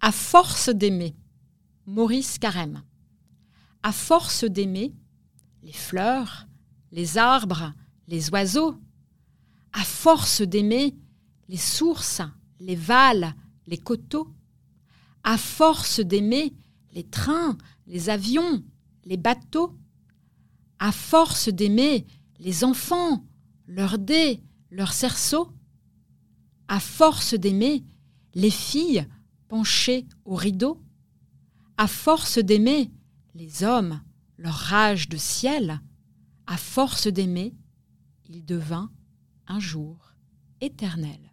À force d'aimer, Maurice Carême. À force d'aimer les fleurs, les arbres, les oiseaux, à force d'aimer les sources, les vals, les coteaux, à force d'aimer les trains, les avions, les bateaux, à force d'aimer les enfants, leurs dés, leurs cerceaux, à force d'aimer les filles penchées au rideau, à force d'aimer les hommes, leur rage de ciel, à force d'aimer, il devint un jour éternel.